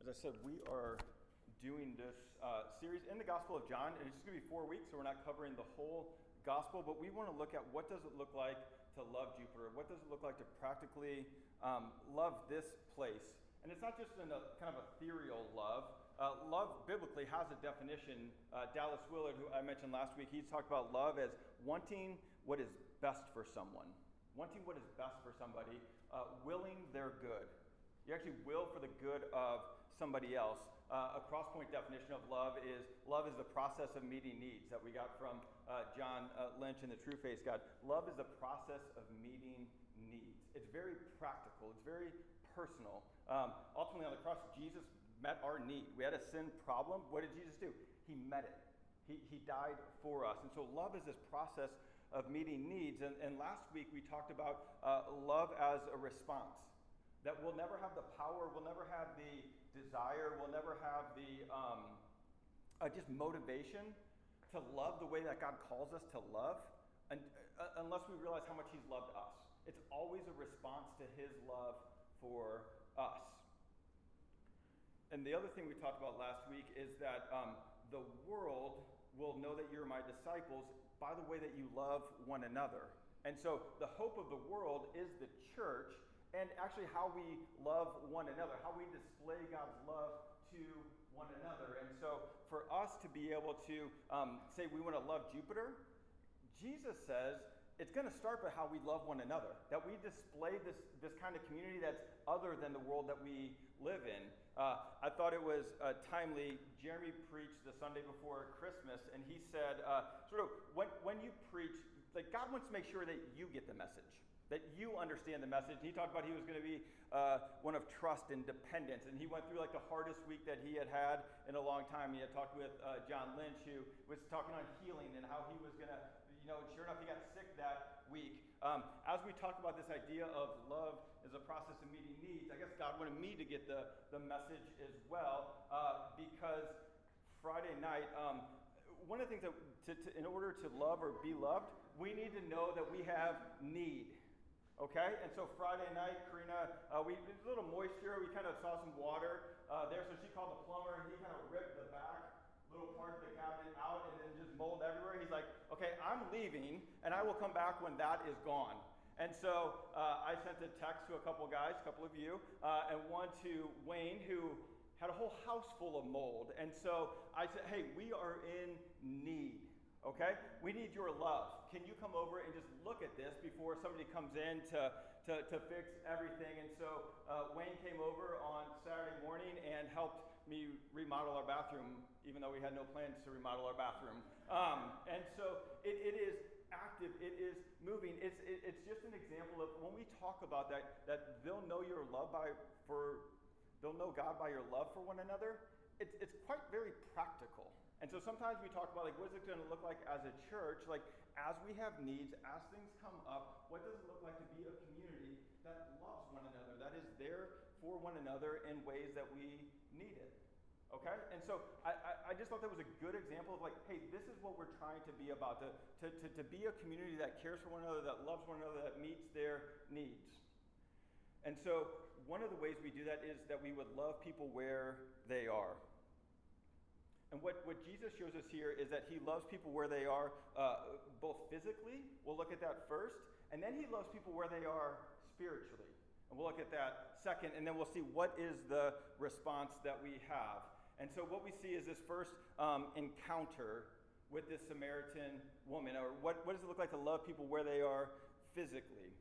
I said, we are doing this series in the Gospel of John, and it's just going to be 4 weeks, so we're not covering the whole Gospel, but we want to look at what does it look like to love Jupiter? What does it look like to practically love this place? And it's not just in a kind of ethereal love. Love biblically has a definition. Dallas Willard, who I mentioned last week, he's talked about love as wanting what is best for someone. Wanting what is best for somebody, willing their good. You actually will for the good of somebody else. A cross-point definition of love is the process of meeting needs that we got from John Lynch in The True Face God. Love is the process of meeting needs. It's very practical. It's very personal. Ultimately, on the cross, Jesus met our need. We had a sin problem. What did Jesus do? He met it. He died for us. And so love is this process of meeting needs. And last week, we talked about love as a response. That we'll never have the power, we'll never have the desire, we'll never have the just motivation to love the way that God calls us to love unless we realize how much He's loved us. It's always a response to His love for us. And the other thing we talked about last week is that the world will know that you're my disciples by the way that you love one another. And so the hope of the world is the church, and actually how we love one another, how we display God's love to one another. And so for us to be able to say we want to love Jupiter, Jesus says it's going to start by how we love one another, that we display this kind of community that's other than the world that we live in. I thought it was timely. Jeremy preached the Sunday before Christmas, and he said, sort of, when you preach, like God wants to make sure that you get the message, that you understand the message. He talked about he was going to be one of trust and dependence. And he went through like the hardest week that he had in a long time. He had talked with John Lynch, who was talking on healing and how he was going to, sure enough, he got sick that week. As we talked about this idea of love as a process of meeting needs, I guess God wanted me to get the message as well, because Friday night, one of the things that in order to love or be loved, we need to know that we have need. Okay, and so Friday night, Karina, there was a little moisture. We kind of saw some water there, so she called the plumber, and he kind of ripped the back little part of the cabinet out, and then just mold everywhere. He's like, okay, I'm leaving, and I will come back when that is gone. And so I sent a text to a couple of guys, a couple of you, and one to Wayne, who had a whole house full of mold. And so I said, hey, we are in need. Okay? We need your love. Can you come over and just look at this before somebody comes in to fix everything? And so Wayne came over on Saturday morning and helped me remodel our bathroom, even though we had no plans to remodel our bathroom. And so it is active, it is moving. It's just an example of when we talk about that they'll know your love they'll know God by your love for one another. It's quite very practical. And so sometimes we talk about, like, what is it going to look like as a church? Like, as we have needs, as things come up, what does it look like to be a community that loves one another, that is there for one another in ways that we need it? Okay? And so I just thought that was a good example of, like, hey, this is what we're trying to be about, to be a community that cares for one another, that loves one another, that meets their needs. And so one of the ways we do that is that we would love people where they are. And what Jesus shows us here is that he loves people where they are, both physically, we'll look at that first, and then he loves people where they are spiritually. And we'll look at that second, and then we'll see what is the response that we have. And so what we see is this first encounter with this Samaritan woman, or what does it look like to love people where they are physically?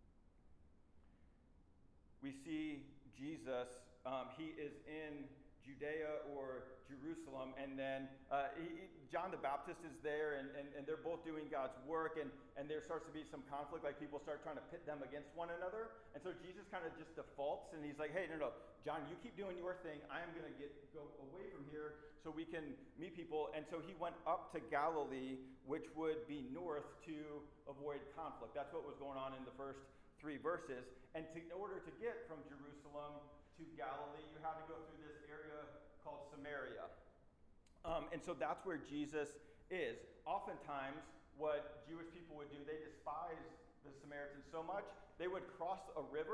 We see Jesus, he is in Judea or Jerusalem, and then John the Baptist is there, and they're both doing God's work, and there starts to be some conflict, like people start trying to pit them against one another, and so Jesus kind of just defaults, and he's like, hey, no, John, you keep doing your thing, I am going to go away from here so we can meet people. And so he went up to Galilee, which would be north, to avoid conflict. That's what was going on in the first 3 verses, and in order to get from Jerusalem to Galilee, you had to go through this area called Samaria. And so that's where Jesus is. Oftentimes, what Jewish people would do, they despised the Samaritans so much, they would cross a river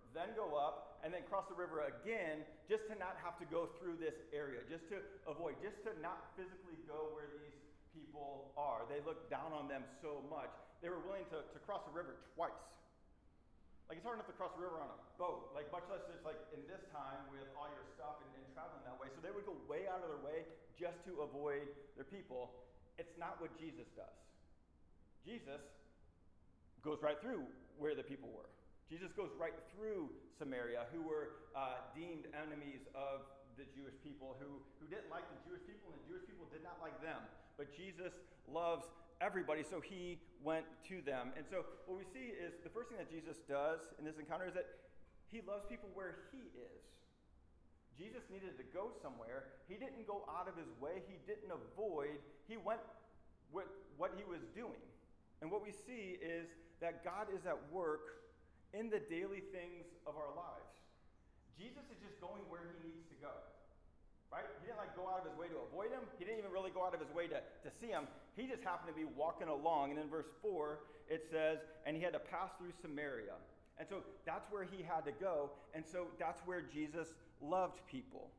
then go up, and then cross the river again, just to not have to go through this area, just to avoid, just to not physically go where these people are. They looked down on them so much. They were willing to cross the river twice. Like, it's hard enough to cross the river on a boat, like much less just like in this time with all your stuff and traveling that way. So they would go way out of their way just to avoid their people. It's not what Jesus does. Jesus goes right through where the people were. Jesus goes right through Samaria, who were deemed enemies of the Jewish people, who didn't like the Jewish people, and the Jewish people did not like them. But Jesus loves everybody, so he went to them. And so what we see is the first thing that Jesus does in this encounter is that he loves people where he is. Jesus needed to go somewhere. He didn't go out of his way. He didn't avoid. He went with what he was doing. And what we see is that God is at work in the daily things of our lives. Jesus is just going where he needs to go. Right? He didn't go out of his way to avoid him. He didn't even really go out of his way to see him. He just happened to be walking along. And in verse 4, it says, and he had to pass through Samaria. And so that's where he had to go. And so that's where Jesus loved people.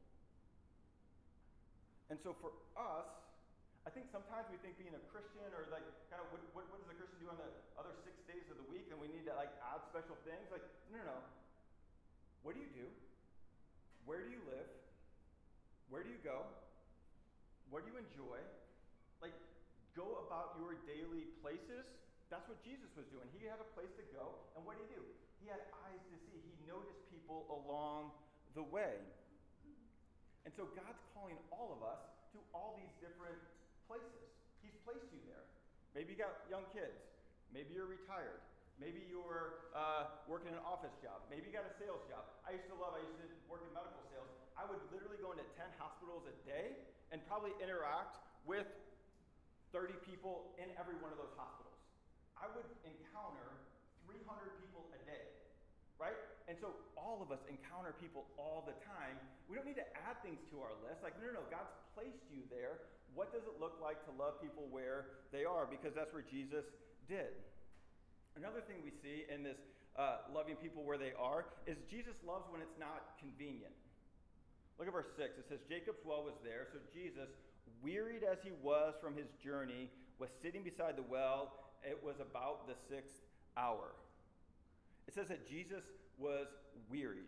And so for us, I think sometimes we think being a Christian or kind of what does a Christian do on the other 6 days of the week? And we need to add special things. No. What do you do? Where do you live? Where do you go? What do you enjoy? Go about your daily places. That's what Jesus was doing. He had a place to go, and what did he do? He had eyes to see. He noticed people along the way. And so God's calling all of us to all these different places. He's placed you there. Maybe you got young kids. Maybe you're retired. Maybe you're working an office job. Maybe you got a sales job. I used to work in medical sales. I would literally go into 10 hospitals a day and probably interact with 30 people in every one of those hospitals. I would encounter 300 people a day, right? And so all of us encounter people all the time. We don't need to add things to our list. No, God's placed you there. What does it look like to love people where they are? Because that's where Jesus did. Another thing we see in this loving people where they are is Jesus loves when it's not convenient. Look at verse 6. It says, Jacob's well was there, so Jesus, wearied as he was from his journey, was sitting beside the well. It was about the 6th hour. It says that Jesus was wearied.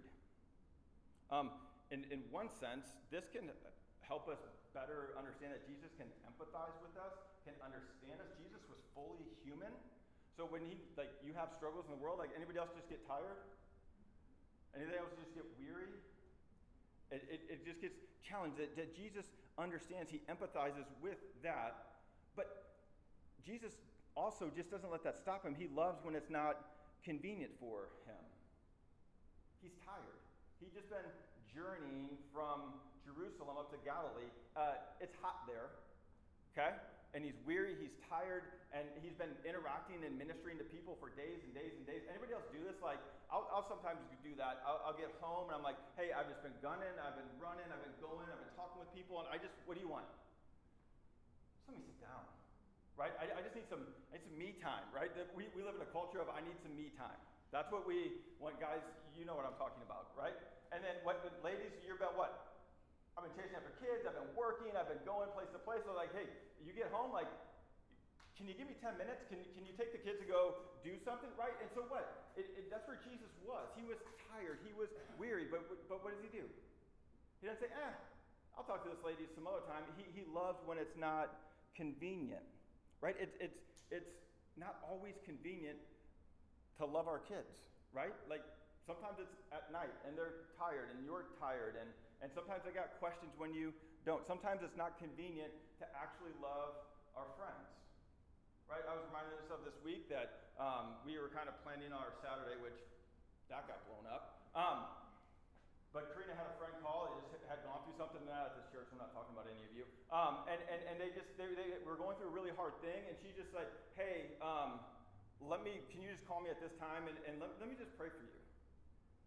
In one sense, this can help us better understand that Jesus can empathize with us, can understand us. Jesus was fully human. So when you have struggles in the world, anybody else just get tired? Anybody else just get weary? It just gets challenged. That Jesus understands, he empathizes with that. But Jesus also just doesn't let that stop him. He loves when it's not convenient for him. He's tired. He's just been journeying from Jerusalem up to Galilee. It's hot there, okay? And he's weary, he's tired, and he's been interacting and ministering to people for days and days and days. Anybody else do this? I'll sometimes do that. I'll get home and I'm like, hey, I've just been gunning, I've been running, I've been going, I've been talking with people, and what do you want? Just let me sit down, right? I just need some me time, right? We live in a culture of I need some me time. That's what we want, guys. You know what I'm talking about, right? And then ladies, you're about what? I've been chasing after kids, I've been working, I've been going place to place. So hey, you get home, can you give me 10 minutes? Can you take the kids to go do something, right? And so what? That's where Jesus was. He was tired, he was weary, but what does he do? He doesn't say, I'll talk to this lady some other time. He loves when it's not convenient, right? It's not always convenient to love our kids, right? Sometimes it's at night and they're tired and you're tired and sometimes they got questions when you don't. Sometimes it's not convenient to actually love our friends, right? I was reminded of this week that we were kind of planning our Saturday, which that got blown up. But Karina had a friend call. They just had gone through something at this church. I'm not talking about any of you. And they were going through a really hard thing, and she just hey, can you just call me at this time and let me just pray for you.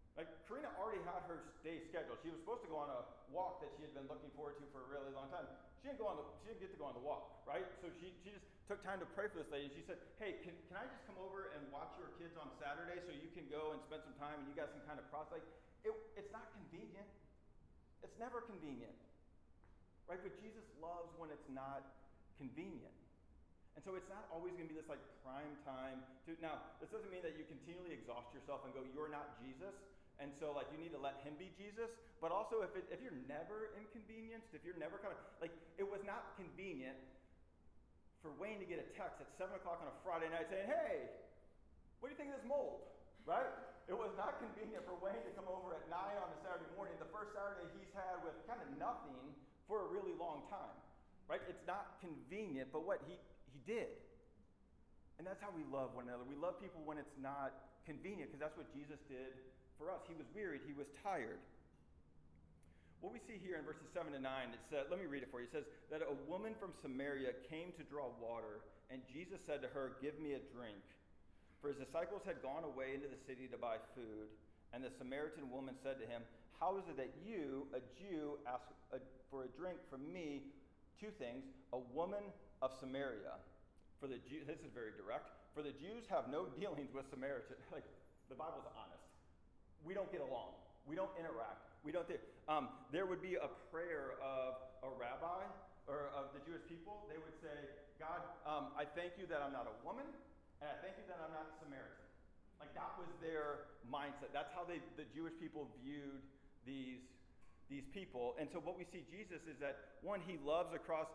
Karina already had her day scheduled. She was supposed to go on a walk that she had been looking forward to for a really long time. she didn't get to go on the walk, right? So she just took time to pray for this lady. She said, hey, can I just come over and watch your kids on Saturday so you can go and spend some time and you guys can kind of process? Like, it's not convenient. It's never convenient, right? But Jesus loves when it's not convenient. And so it's not always going to be this like prime time. Now, this doesn't mean that you continually exhaust yourself and go, you're not Jesus. And so like you need to let him be Jesus. But also if you're never inconvenienced, if you're never kind of, like it was not convenient for Wayne to get a text at 7 o'clock on a Friday night saying, hey, what do you think of this mold, right? It was not convenient for Wayne to come over at 9 on a Saturday morning, the first Saturday he's had with kind of nothing for a really long time, right? It's not convenient, but what he did. And that's how we love one another. We love people when it's not convenient because that's what Jesus did for us. He was wearied, he was tired. What we see here in verses 7 to 9, it says, let me read it for you. It says that a woman from Samaria came to draw water, and Jesus said to her, give me a drink. For his disciples had gone away into the city to buy food. And the Samaritan woman said to him, how is it that you, a Jew, ask for a drink from me? Two things, a woman of Samaria. For the Jews, this is very direct. For the Jews have no dealings with Samaritans. Like, the Bible's honest. We don't get along. We don't interact. We don't. There would be a prayer of a rabbi or of the Jewish people. They would say, God, I thank you that I'm not a woman, and I thank you that I'm not Samaritan. Like that was their mindset. That's how the Jewish people viewed these people. And so what we see Jesus is that one, he loves across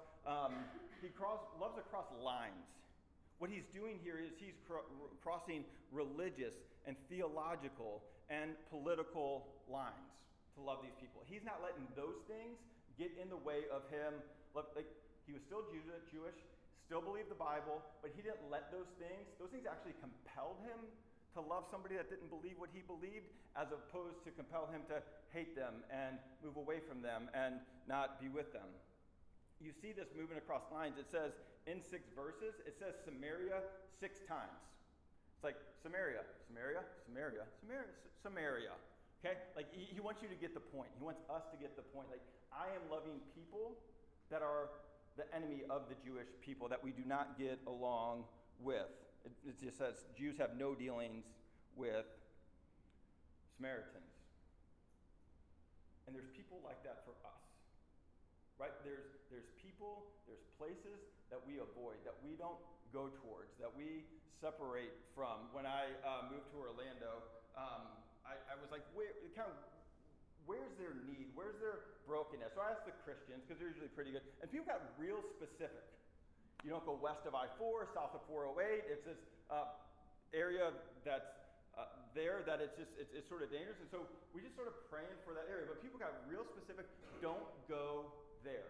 loves across lines. What he's doing here is he's crossing religious and theological and political lines to love these people. He's not letting those things get in the way of him. Like he was still Jewish, still believed the Bible, but he didn't let those things actually compelled him to love somebody that didn't believe what he believed, as opposed to compel him to hate them and move away from them and not be with them. You see this moving across lines. It says in 6 verses, it says Samaria 6 times. It's like Samaria, Samaria, Samaria, Samaria, Samaria. Okay? Like he wants you to get the point. He wants us to get the point. Like I am loving people that are the enemy of the Jewish people that we do not get along with. It just says Jews have no dealings with Samaritans. And there's people like that for us. Right? There's people, there's places that we avoid, that we don't go towards, that we separate from. When I moved to Orlando, I was like, where's their need? Where's their brokenness? So I asked the Christians, because they're usually pretty good, and people got real specific. You don't go west of I-4, south of 408. It's this area that's there that it's sort of dangerous. And so we just sort of praying for that area. But people got real specific. Don't go there.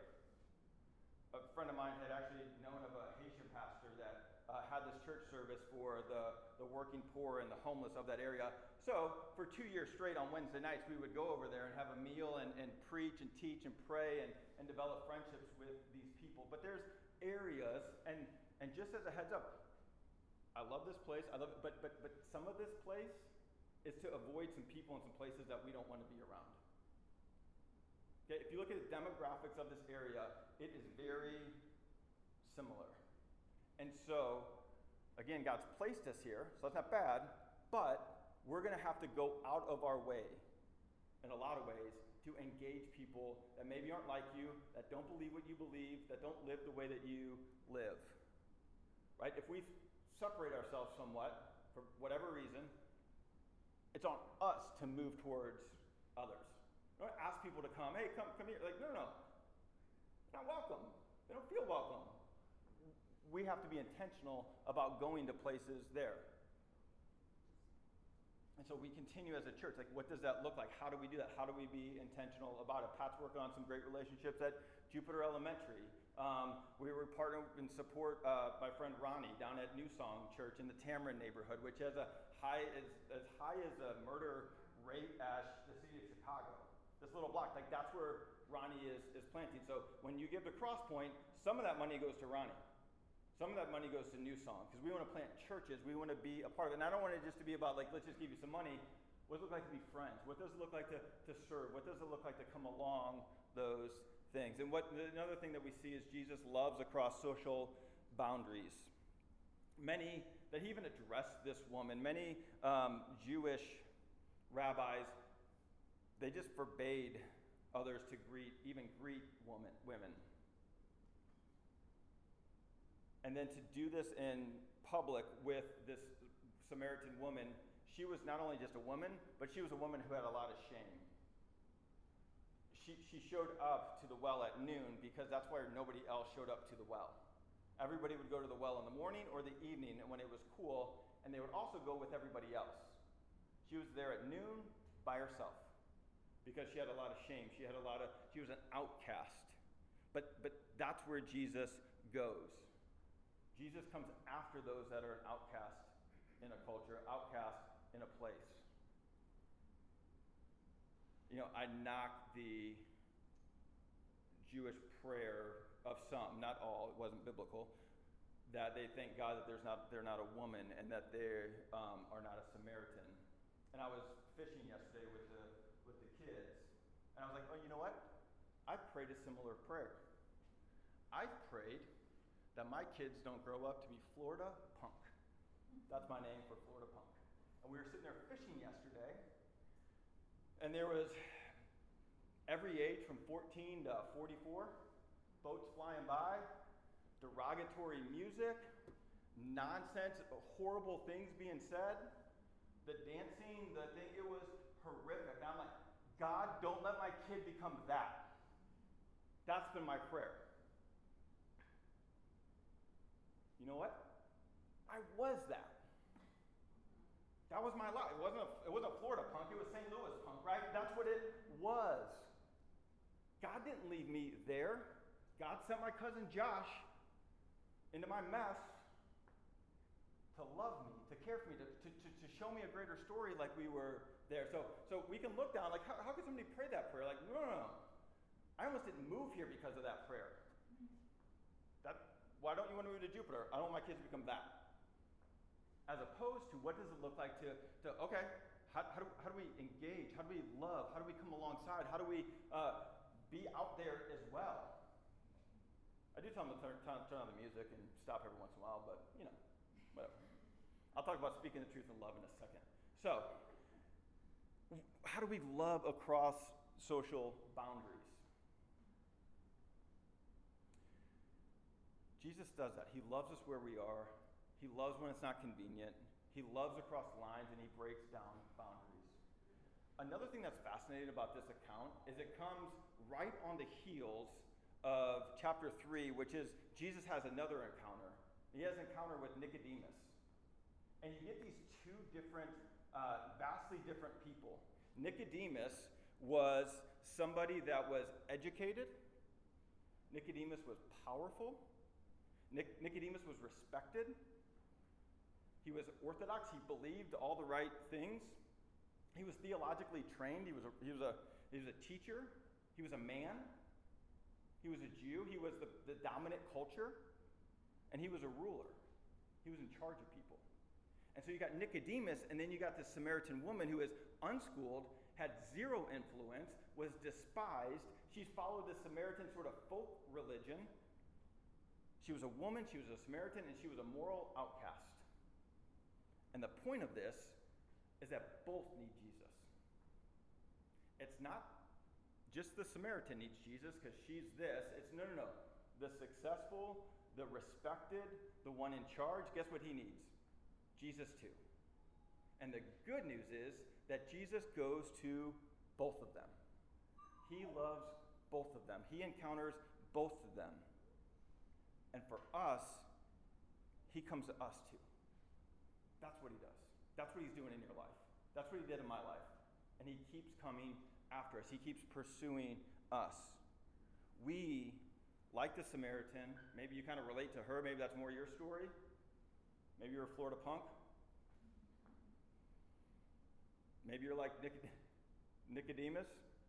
A friend of mine had actually known of a Haitian pastor that had this church service for the working poor and the homeless of that area. So for 2 years straight on Wednesday nights, we would go over there and have a meal and preach and teach and pray and develop friendships with these people. But there's areas, and just as a heads up, I love this place. I love it, but some of this place is to avoid some people and some places that we don't want to be around. Okay, if you look at the demographics of this area, it is very similar. And so, again, God's placed us here, so that's not bad, but we're going to have to go out of our way, in a lot of ways, to engage people that maybe aren't like you, that don't believe what you believe, that don't live the way that you live. Right? If we separate ourselves somewhat, for whatever reason, it's on us to move towards others. Don't ask people to come, hey, come here. Like, no. They're not welcome. They don't feel welcome. We have to be intentional about going to places there. And so we continue as a church. Like, what does that look like? How do we do that? How do we be intentional about it? Pat's working on some great relationships at Jupiter Elementary. We were partnered and support my friend Ronnie down at New Song Church in the Tamarind neighborhood, which has as high as a murder rate as the city of Chicago. This little block, like that's where Ronnie is planting. So when you give to Cross Point, some of that money goes to Ronnie. Some of that money goes to New Song, because we want to plant churches. We want to be a part of it. And I don't want it just to be about, like, let's just give you some money. What does it look like to be friends? What does it look like to serve? What does it look like to come along those things. And another thing that we see is Jesus loves across social boundaries. That he even addressed this woman. Many Jewish rabbis, they just forbade others to greet women. And then to do this in public with this Samaritan woman, she was not only just a woman, but she was a woman who had a lot of shame. She showed up to the well at noon because that's where nobody else showed up to the well. Everybody would go to the well in the morning or the evening when it was cool, and they would also go with everybody else. She was there at noon by herself because she had a lot of shame. She was an outcast. But that's where Jesus goes. Jesus comes after those that are an outcast in a culture, outcast in a place. I knock the Jewish prayer of some, not all, it wasn't biblical, that they thank God that they're not a woman and that they are not a Samaritan. And I was fishing yesterday with the kids, and I was like, oh, you know what? I've prayed a similar prayer. I've prayed that my kids don't grow up to be Florida punk. That's my name for Florida punk. And we were sitting there fishing yesterday, and there was every age from 14 to 44, boats flying by, derogatory music, nonsense, horrible things being said, the dancing, it was horrific. And I'm like, God, don't let my kid become that. That's been my prayer. You know what? I was that. That was my life. It wasn't Florida punk, it was St. Louis punk, right? That's what it was. God didn't leave me there. God sent my cousin Josh into my mess to love me, to care for me, to show me a greater story like we were there. So we can look down, like, how could somebody pray that prayer? Like, no. I almost didn't move here because of that prayer. Why don't you want to move to Jupiter? I don't want my kids to become that. As opposed to, what does it look like to okay, how do we engage? How do we love? How do we come alongside? How do we be out there as well? I do tell them to turn on the music and stop every once in a while, but, whatever. I'll talk about speaking the truth in love in a second. So, how do we love across social boundaries? Jesus does that. He loves us where we are. He loves when it's not convenient. He loves across lines, and he breaks down boundaries. Another thing that's fascinating about this account is it comes right on the heels of chapter 3, which is Jesus has another encounter. He has an encounter with Nicodemus. And you get these two different, vastly different people. Nicodemus was somebody that was educated. Nicodemus was powerful. Nicodemus was respected. He was orthodox. He believed all the right things. He was theologically trained. He was a teacher. He was a man. He was a Jew. He was the dominant culture. And he was a ruler. He was in charge of people. And so you got Nicodemus, and then you got this Samaritan woman who is unschooled, had zero influence, was despised. She's followed the Samaritan sort of folk religion. She was a woman, she was a Samaritan, and she was a moral outcast. And the point of this is that both need Jesus. It's not just the Samaritan needs Jesus because she's this. It's no. The successful, the respected, the one in charge, guess what he needs? Jesus too. And the good news is that Jesus goes to both of them. He loves both of them. He encounters both of them. And for us, he comes to us too. That's what he does. That's what he's doing in your life. That's what he did in my life. And he keeps coming after us. He keeps pursuing us. We, like the Samaritan, maybe you kind of relate to her. Maybe that's more your story. Maybe you're a Florida punk. Maybe you're like Nicodemus.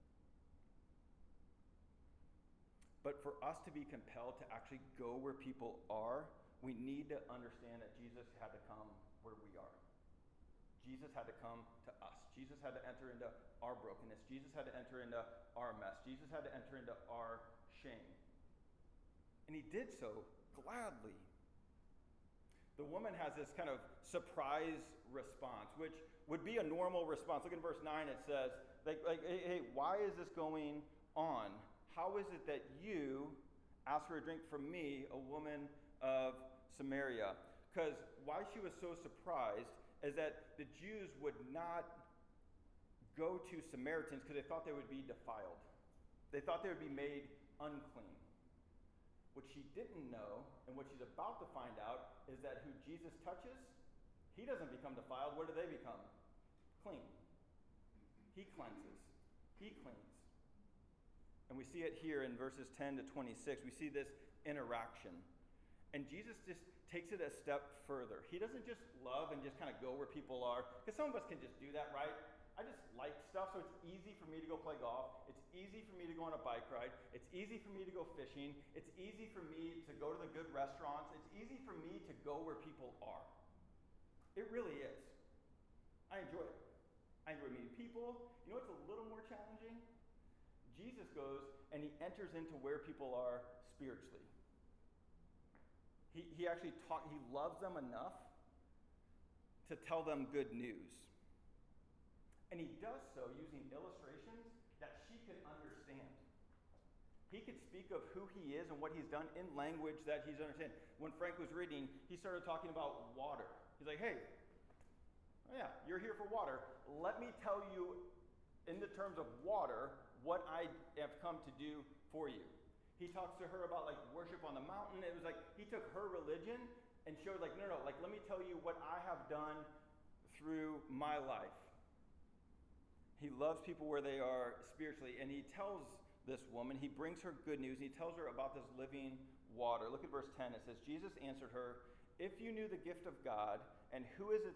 But for us to be compelled to actually go where people are, we need to understand that Jesus had to come where we are. Jesus had to come to us. Jesus had to enter into our brokenness. Jesus had to enter into our mess. Jesus had to enter into our shame. And he did so gladly. The woman has this kind of surprise response, which would be a normal response. Look at verse 9. It says, hey, why is this going on? How is it that you ask for a drink from me, a woman of Samaria? Because why she was so surprised is that the Jews would not go to Samaritans because they thought they would be defiled. They thought they would be made unclean. What she didn't know, and what she's about to find out, is that who Jesus touches, he doesn't become defiled. What do they become? Clean. He cleanses. He cleans. And we see it here in verses 10 to 26. We see this interaction. And Jesus just takes it a step further. He doesn't just love and just kind of go where people are. Because some of us can just do that, right? I just like stuff, so it's easy for me to go play golf. It's easy for me to go on a bike ride. It's easy for me to go fishing. It's easy for me to go to the good restaurants. It's easy for me to go where people are. It really is. I enjoy it. I enjoy meeting people. You know what's a little more challenging? Jesus goes and he enters into where people are spiritually. He actually he loves them enough to tell them good news. And he does so using illustrations that she can understand. He could speak of who he is and what he's done in language that he's understand. When Frank was reading, he started talking about water. He's like, hey, oh yeah, you're here for water. Let me tell you in the terms of water what I have come to do for you. He talks to her about like worship on the mountain. It was like he took her religion and showed like, no, like let me tell you what I have done through my life. He loves people where they are spiritually, and he tells this woman, he brings her good news, and he tells her about this living water. Look at verse 10. It says, Jesus answered her, if you knew the gift of God, and who it is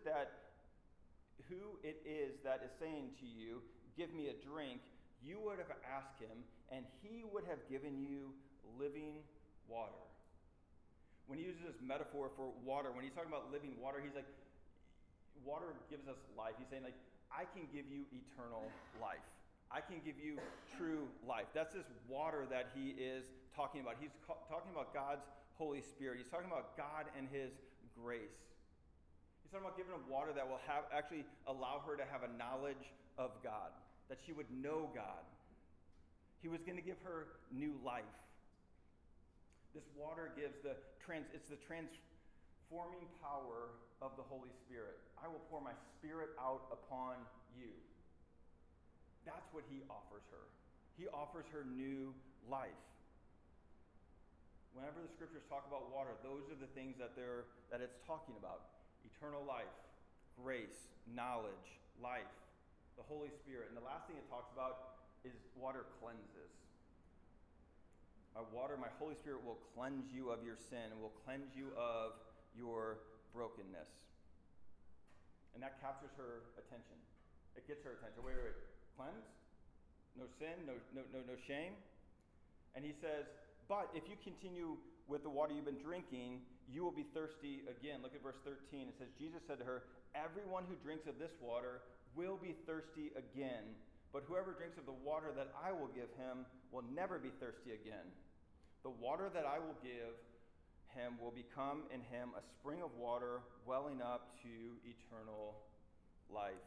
that is saying to you, give me a drink, you would have asked him, and he would have given you living water. When he uses this metaphor for water, when he's talking about living water, he's like, water gives us life. He's saying like, I can give you eternal life. I can give you true life. That's this water that he is talking about. He's talking about God's Holy Spirit. He's talking about God and his grace. He's talking about giving her water that will actually allow her to have a knowledge of God, that she would know God. He was going to give her new life. This water gives it's the transforming power of the Holy Spirit. I will pour my Spirit out upon you. That's what he offers her. He offers her new life. Whenever the scriptures talk about water, those are the things that it's talking about. Eternal life, grace, knowledge, life, the Holy Spirit. And the last thing it talks about is water cleanses. My Holy Spirit will cleanse you of your sin and will cleanse you of your brokenness. And that captures her attention. It gets her attention. Wait. Cleanse? No sin? No shame? And he says, but if you continue with the water you've been drinking, you will be thirsty again. Look at verse 13. It says, Jesus said to her, everyone who drinks of this water will be thirsty again. But whoever drinks of the water that I will give him will never be thirsty again. The water that I will give him will become in him a spring of water welling up to eternal life.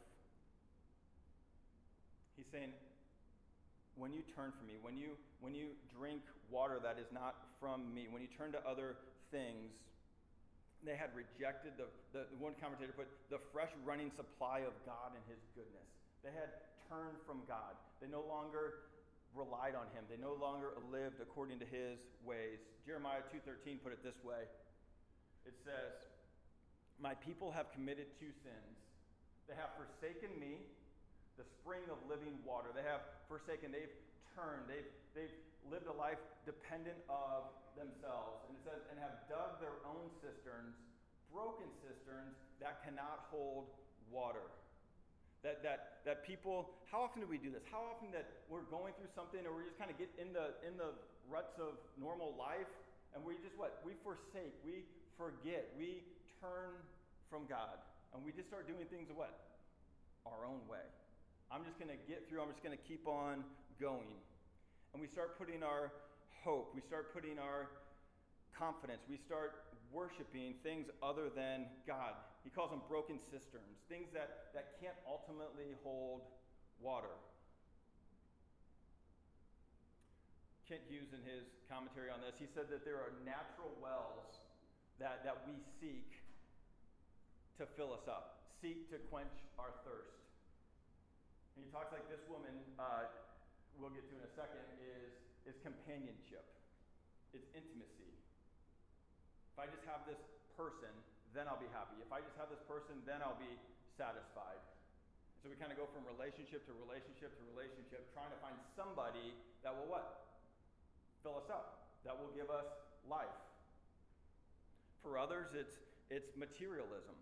He's saying, when you turn from me, when you drink water that is not from me, when you turn to other things, they had rejected the one commentator put the fresh running supply of God and his goodness. They had turned from God. They no longer relied on him. They no longer lived according to his ways. Jeremiah 2:13 put it this way. It says, my people have committed two sins. They have forsaken me, the spring of living water. They have forsaken, they've turned, they've lived a life dependent of themselves. And it says, and have dug their own cisterns, broken cisterns that cannot hold water. That people, how often do we do this? How often that we're going through something or we just kind of get in the ruts of normal life and we just we forsake, we forget, we turn from God and we just start doing things our own way. I'm just going to get through, I'm just going to keep on going. And we start putting our hope. We start putting our confidence. We start worshiping things other than God. He calls them broken cisterns, things that can't ultimately hold water. Kent Hughes, in his commentary on this, he said that there are natural wells that we seek to fill us up, seek to quench our thirst. And he talks like this woman, we'll get to in a second, is companionship. It's intimacy. If I just have this person, then I'll be happy. If I just have this person, then I'll be satisfied. So we kind of go from relationship to relationship to relationship, trying to find somebody that will what? Fill us up, that will give us life. For others, it's materialism.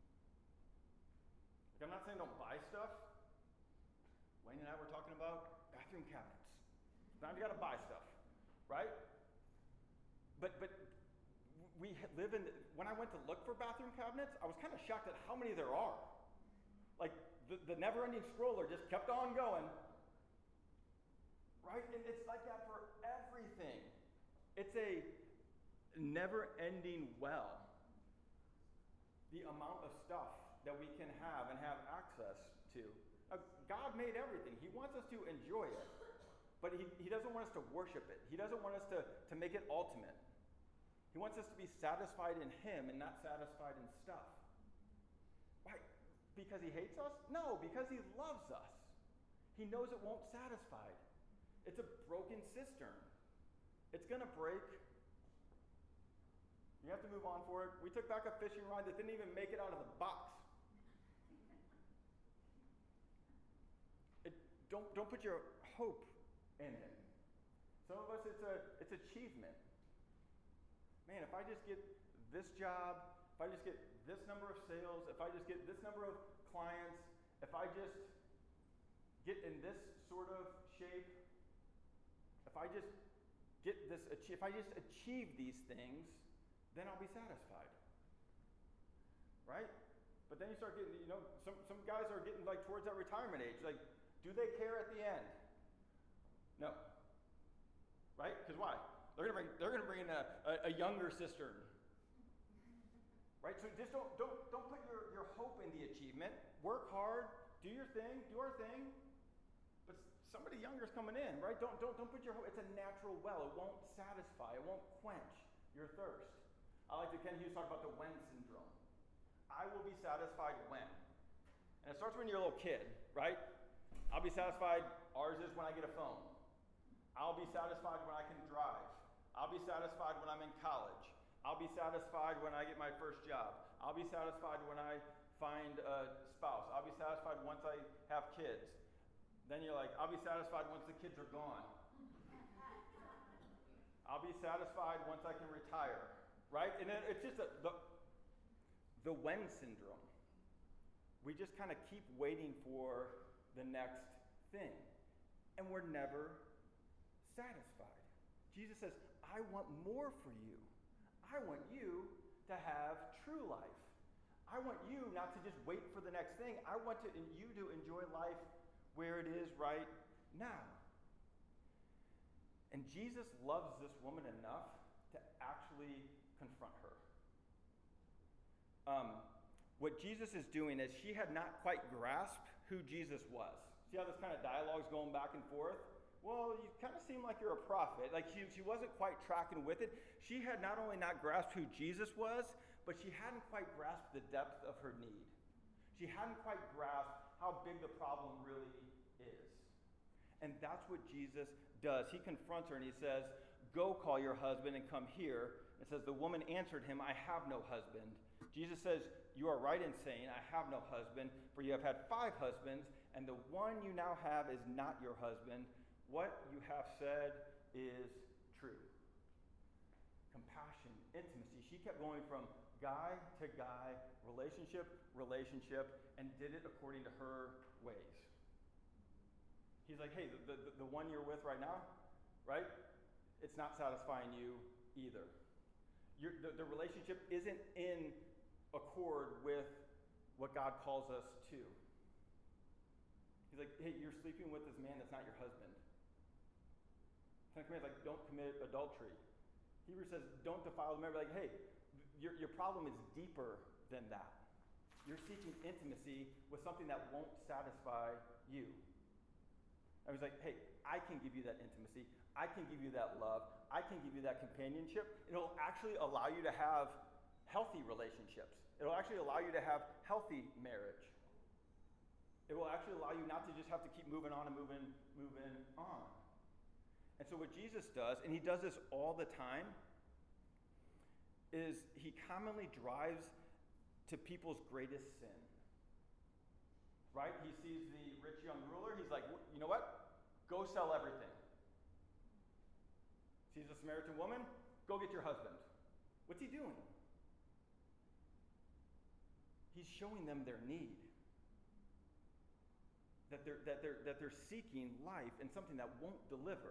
Like, I'm not saying don't buy stuff. Wayne and I were talking about bathroom cabinets. Now you got to buy stuff, right? But we live in. When I went to look for bathroom cabinets, I was kind of shocked at how many there are. Like the never-ending scroller just kept on going, right? And it's like that for everything. It's a never-ending well. The amount of stuff that we can have and have access to. God made everything. He wants us to enjoy it. But he doesn't want us to worship it. He doesn't want us to make it ultimate. He wants us to be satisfied in him and not satisfied in stuff. Why? Because he hates us? No, because he loves us. He knows it won't satisfy. It's a broken cistern. It's going to break. You have to move on for it. We took back a fishing rod that didn't even make it out of the box. Don't put your hope in it. Some of us, it's achievement. Man, if I just get this job, if I just get this number of sales, if I just get this number of clients, if I just get in this sort of shape, if I just achieve these things, then I'll be satisfied. Right? But then you start getting, some guys are getting like towards that retirement age. Like, do they care at the end? No. Right? Because why? They're gonna bring in a younger cistern. Right? So just don't put your hope in the achievement. Work hard, do your thing, do our thing. But somebody younger is coming in, right? Don't put your hope. It's a natural well. It won't satisfy. It won't quench your thirst. I like to Ken Hughes talk about the when syndrome. I will be satisfied when. And it starts when you're a little kid, right? I'll be satisfied. Ours is when I get a phone. I'll be satisfied when I can drive. I'll be satisfied when I'm in college. I'll be satisfied when I get my first job. I'll be satisfied when I find a spouse. I'll be satisfied once I have kids. Then you're like, I'll be satisfied once the kids are gone. I'll be satisfied once I can retire. Right? And then it's just the when syndrome. We just kind of keep waiting for the next thing. And we're never satisfied. Jesus says, I want more for you. I want you to have true life. I want you not to just wait for the next thing. I want you to enjoy life where it is right now. And Jesus loves this woman enough to actually confront her. What Jesus is doing is she had not quite grasped who Jesus was. See how this kind of dialogue's going back and forth? Well, you kind of seem like you're a prophet. Like she wasn't quite tracking with it. She had not only not grasped who Jesus was, but she hadn't quite grasped the depth of her need. She hadn't quite grasped how big the problem really is. And that's what Jesus does. He confronts her and he says, go call your husband and come here. It says, the woman answered him, I have no husband. Jesus says, you are right in saying, I have no husband, for you have had 5 husbands, and the one you now have is not your husband. What you have said is true. Compassion, intimacy. She kept going from guy to guy, relationship, and did it according to her ways. He's like, hey, the one you're with right now, right? It's not satisfying you either. The relationship isn't in accord with what God calls us to. He's like, hey, you're sleeping with this man that's not your husband. Ten Commandments, like, don't commit adultery. Hebrews says, don't defile the marriage. Like, hey, your problem is deeper than that. You're seeking intimacy with something that won't satisfy you. I was like, hey, I can give you that intimacy. I can give you that love. I can give you that companionship. It'll actually allow you to have healthy relationships. It'll actually allow you to have healthy marriage. It will actually allow you not to just have to keep moving on and moving on. And so what Jesus does, and he does this all the time, is he commonly drives to people's greatest sin. Right? He sees the rich young ruler. He's like, you know what? Go sell everything. Sees a Samaritan woman. Go get your husband. What's he doing? He's showing them their need. That they're seeking life in something that won't deliver.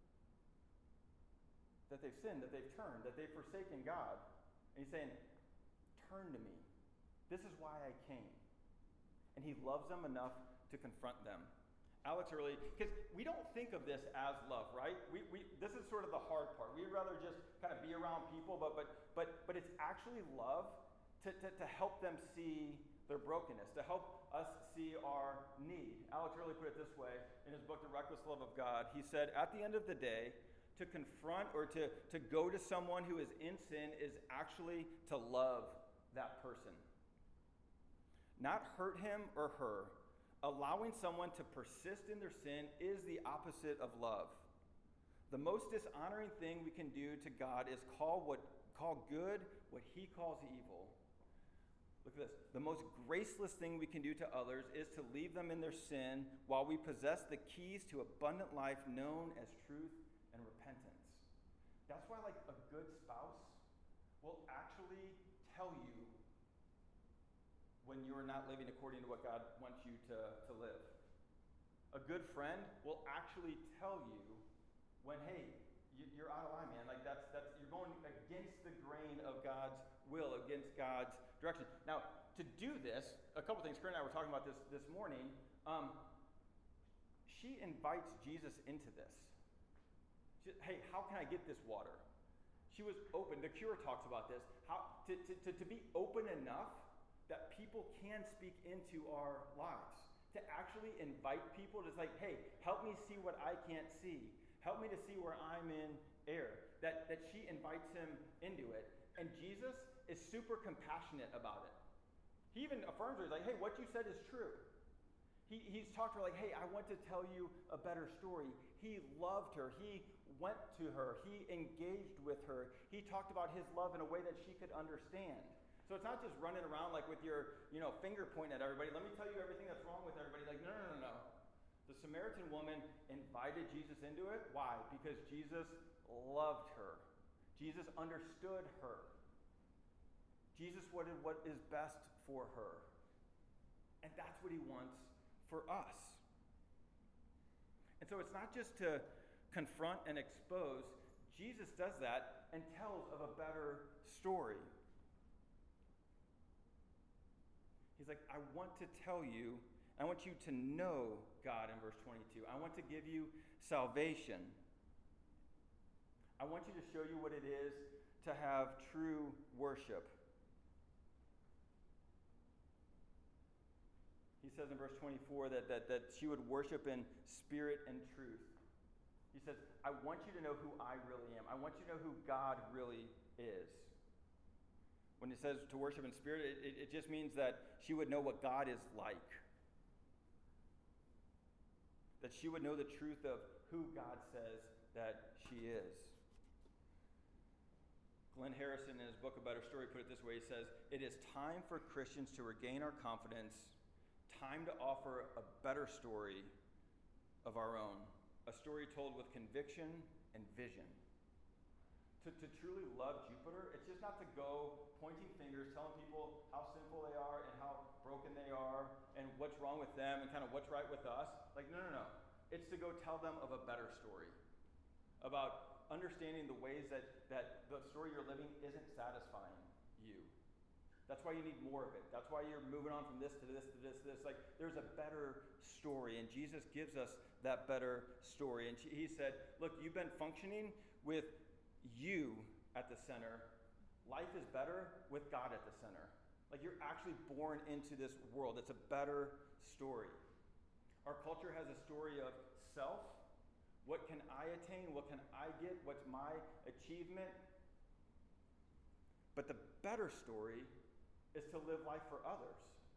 That they've sinned, that they've turned, that they've forsaken God. And he's saying, turn to me. This is why I came. And he loves them enough to confront them. Alex early, because we don't think of this as love, right? This is sort of the hard part. We'd rather just kind of be around people, but it's actually love to help them see their brokenness, to help us see our need. Alex early put it this way in his book, The Reckless Love of God. He said, at the end of the day, to confront or to go to someone who is in sin is actually to love that person. Not hurt him or her. Allowing someone to persist in their sin is the opposite of love. The most dishonoring thing we can do to God is call good what he calls evil. Look at this. The most graceless thing we can do to others is to leave them in their sin while we possess the keys to abundant life known as truth and repentance. That's why, like, a good spouse will actually tell you when you are not living according to what God wants you to live. A good friend will actually tell you when, hey, you're out of line, man. Like, that's you're going against the grain of God's will, against God's direction. Now, to do this, a couple things. Karen and I were talking about this morning. She invites Jesus into this. Hey, how can I get this water? She was open. The Cure talks about this. How to be open enough that people can speak into our lives. To actually invite people to say, hey, help me see what I can't see. Help me to see where I'm in error. That she invites him into it. And Jesus is super compassionate about it. He even affirms her, he's like, hey, what you said is true. He's talked to her like, hey, I want to tell you a better story. He loved her. He went to her. He engaged with her. He talked about his love in a way that she could understand. So it's not just running around like with your, finger pointing at everybody. Let me tell you everything that's wrong with everybody. Like, no. The Samaritan woman invited Jesus into it. Why? Because Jesus loved her. Jesus understood her. Jesus wanted what is best for her. And that's what he wants for us. And so it's not just to confront and expose. Jesus does that and tells of a better story. He's like, I want to tell you, I want you to know God in verse 22. I want to give you salvation. I want you to show you what it is to have true worship. He says in verse 24 that she would worship in spirit and truth. He says, I want you to know who I really am. I want you to know who God really is. When it says to worship in spirit, it just means that she would know what God is like. That she would know the truth of who God says that she is. Glenn Harrison, in his book A Better Story, put it this way. He says, it is time for Christians to regain our confidence, time to offer a better story of our own, a story told with conviction and vision. To truly love Jupiter, it's just not to go pointing fingers, telling people how sinful they are and how broken they are and what's wrong with them and kind of what's right with us. Like, no. It's to go tell them of a better story. About understanding the ways that the story you're living isn't satisfying you. That's why you need more of it. That's why you're moving on from this to this to this to this. Like, there's a better story, and Jesus gives us that better story. And he said, look, you've been functioning with you at the center. Life is better with God at the center. Like, you're actually born into this world. It's a better story. Our culture has a story of self. What can I attain? What can I get? What's my achievement? But the better story is to live life for others,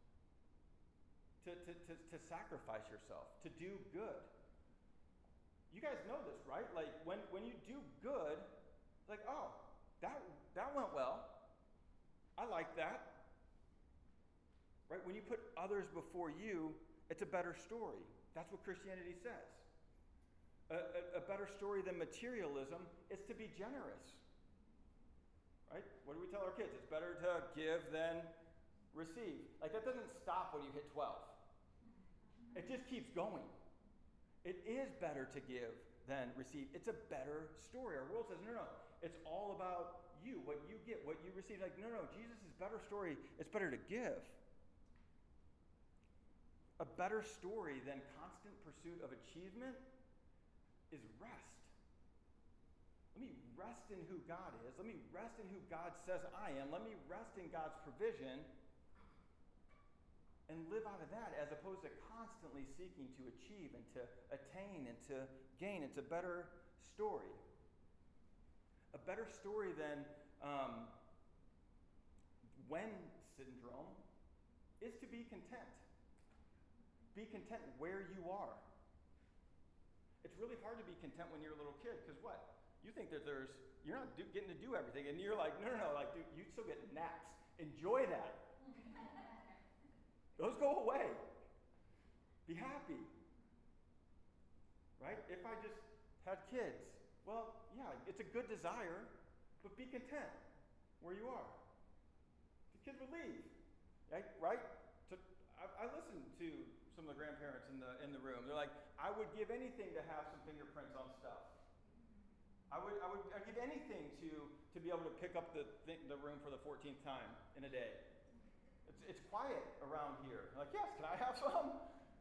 to sacrifice yourself, to do good. You guys know this, right? Like, when you do good, like, oh, that went well. I like that. Right? When you put others before you, it's a better story. That's what Christianity says. A better story than materialism is to be generous. Right? What do we tell our kids? It's better to give than receive. Like, that doesn't stop when you hit 12. It just keeps going. It is better to give than receive. It's a better story. Our world says, no. It's all about you, what you get, what you receive. Like, no. Jesus' better story, it's better to give. A better story than constant pursuit of achievement is rest. Let me rest in who God is. Let me rest in who God says I am. Let me rest in God's provision and live out of that, as opposed to constantly seeking to achieve and to attain and to gain. It's a better story. A better story than when syndrome is to be content. Be content where you are. It's really hard to be content when you're a little kid, because what? You think that you're not getting to do everything, and you're like, no, like, dude, you still get naps. Enjoy that. Those go away. Be happy. Right? If I just had kids, well, yeah, it's a good desire, but be content where you are. The kids will leave. Right? So I listened to some of the grandparents in the room. They're like, I would give anything to have some fingerprints on stuff. I'd give anything to be able to pick up the room for the 14th time in a day. It's quiet around here. I'm like, yes, can I have some?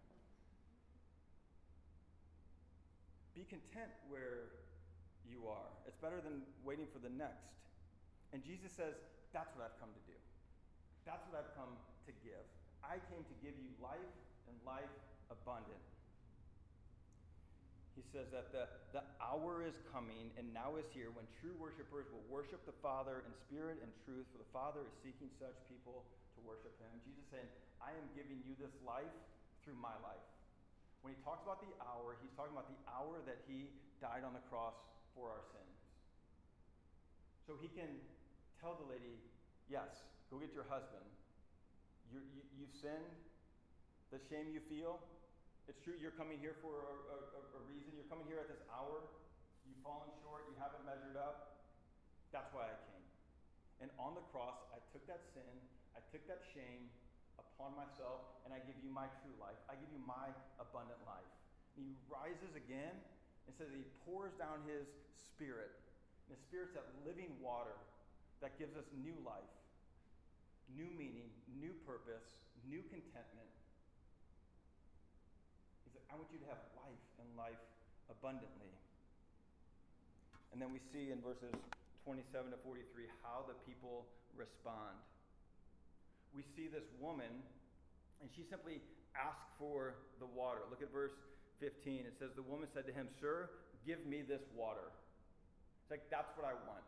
Be content where you are. It's better than waiting for the next. And Jesus says, that's what I've come to do. That's what I've come to give. I came to give you life and life abundant. He says that the hour is coming and now is here when true worshipers will worship the Father in spirit and truth, for the Father is seeking such people to worship him. Jesus saying, I am giving you this life through my life. When he talks about the hour, he's talking about the hour that he died on the cross for our sins. So he can tell the lady, yes, go get your husband. You've sinned. The shame you feel, it's true, you're coming here for a reason. You're coming here at this hour. You've fallen short. You haven't measured up. That's why I came. And on the cross, I took that sin. I took that shame upon myself, and I give you my true life. I give you my abundant life. And he rises again and says he pours down his spirit. And the spirit's that living water that gives us new life, new meaning, new purpose, new contentment. I want you to have life and life abundantly. And then we see in verses 27 to 43 how the people respond. We see this woman, and she simply asks for the water. Look at verse 15. It says, the woman said to him, Sir, give me this water. It's like, that's what I want.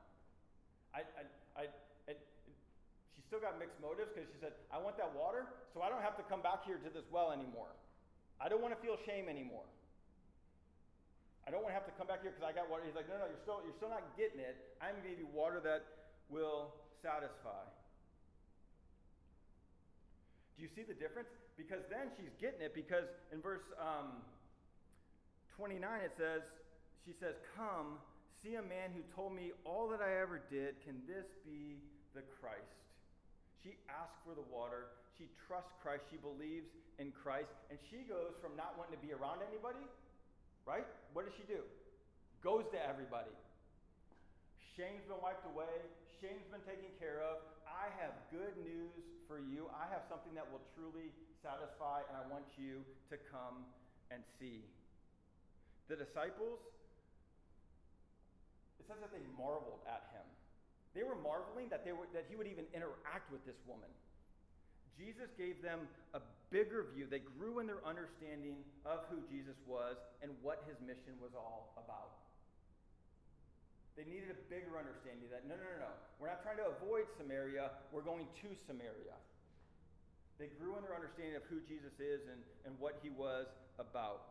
She still got mixed motives, because she said, I want that water so I don't have to come back here to this well anymore. I don't want to feel shame anymore. I don't want to have to come back here because I got water. He's like, no, you're still not getting it. I'm going to give you water that will satisfy. Do you see the difference? Because then she's getting it, because in verse 29 it says, she says, come, see a man who told me all that I ever did. Can this be the Christ? She asked for the water. She trusts Christ. She believes in Christ. And she goes from not wanting to be around anybody, right? What does she do? Goes to everybody. Shame's been wiped away. Shame's been taken care of. I have good news for you. I have something that will truly satisfy, and I want you to come and see. The disciples, it says that they marveled at him. They were marveling that he would even interact with this woman. Jesus gave them a bigger view. They grew in their understanding of who Jesus was and what his mission was all about. They needed a bigger understanding that, no. We're not trying to avoid Samaria. We're going to Samaria. They grew in their understanding of who Jesus is and what he was about.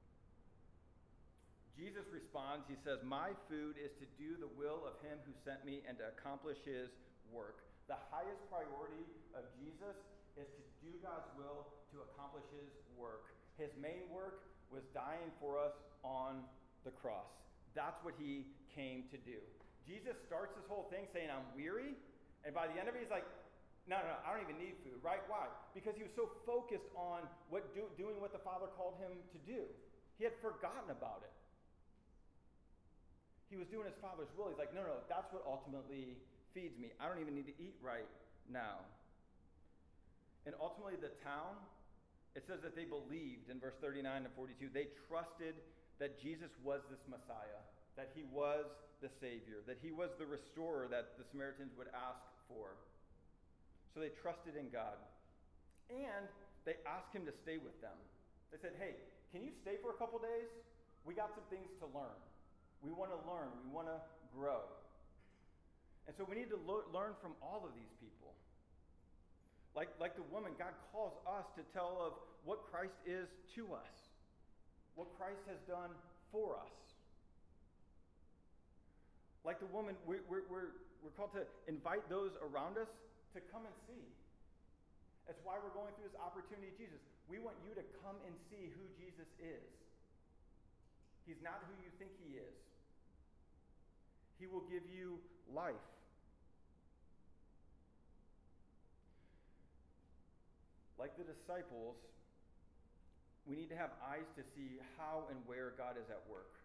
Jesus responds, he says, "My food is to do the will of him who sent me and to accomplish his work." The highest priority of Jesus is to do God's will, to accomplish his work. His main work was dying for us on the cross. That's what he came to do. Jesus starts this whole thing saying, "I'm weary," and by the end of it, he's like, no, I don't even need food, right? Why? Because he was so focused on doing what the Father called him to do. He had forgotten about it. He was doing his Father's will. He's like, no, that's what ultimately feeds me. I don't even need to eat right now. And ultimately the town, it says that they believed in verse 39 and 42. They trusted that Jesus was this Messiah, that he was the Savior, that he was the restorer that the Samaritans would ask for. So they trusted in God. And they asked him to stay with them. They said, "Hey, can you stay for a couple days? We got some things to learn. We want to learn. We want to grow." And so we need to learn from all of these people. Like the woman, God calls us to tell of what Christ is to us, what Christ has done for us. Like the woman, we're called to invite those around us to come and see. That's why we're going through this opportunity of Jesus. We want you to come and see who Jesus is. He's not who you think he is. He will give you life. Like the disciples, we need to have eyes to see how and where God is at work.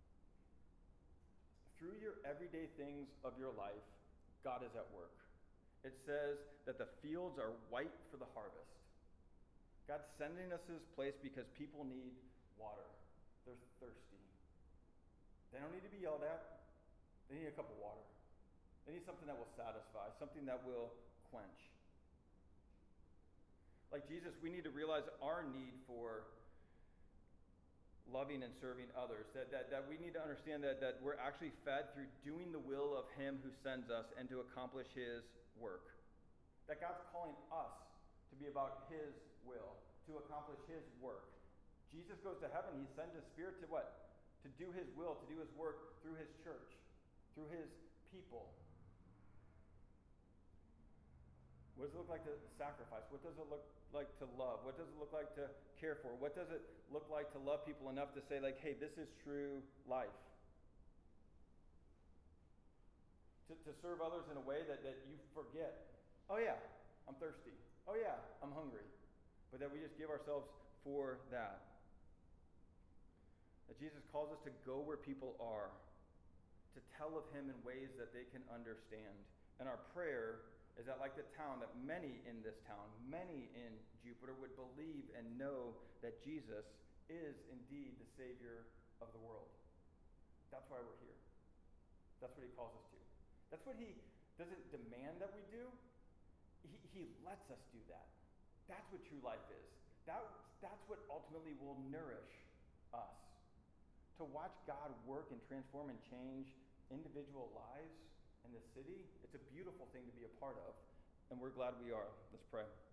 Through your everyday things of your life, God is at work. It says that the fields are white for the harvest. God's sending us this place because people need water. They're thirsty. They don't need to be yelled at. They need a cup of water. They need something that will satisfy, something that will quench. Like Jesus, we need to realize our need for loving and serving others. That we need to understand that we're actually fed through doing the will of him who sends us and to accomplish his work. That God's calling us to be about his will, to accomplish his work. Jesus goes to heaven. He sends his Spirit to what? To do his will, to do his work through his church, through his people. What does it look like to sacrifice? What does it look like to love? What does it look like to care for? What does it look like to love people enough to say, like, hey, this is true life? To serve others in a way that you forget. Oh yeah, I'm thirsty. Oh yeah, I'm hungry. But that we just give ourselves for that. That Jesus calls us to go where people are, to tell of him in ways that they can understand. And our prayer is that, like the town, that many in this town, many in Jupiter would believe and know that Jesus is indeed the Savior of the world. That's why we're here. That's what he calls us to. That's what he doesn't demand that we do. He lets us do that. That's what true life is. That's what ultimately will nourish us. To watch God work and transform and change individual lives in the city, it's a beautiful thing to be a part of, and we're glad we are. Let's pray.